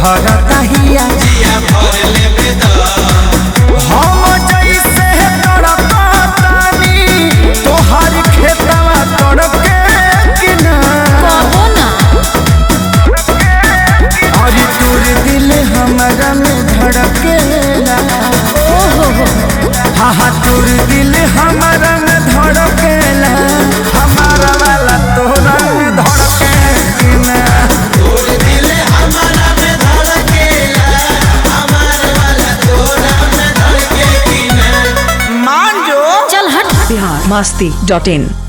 कहरता हिया हम जैसे तड़पतानी तोहर खेतवा तड़के कि ना अरे तोर दिल हमरा में धड़केला हाँ तोर दिल हमरा में धड़केला हमारा वाला तोरा में धड़के कि ना तोर दिल हमारा में धड़केला हमारा वाला तोरा में धड़के कि ना मान जो चल हट। biharmasti.in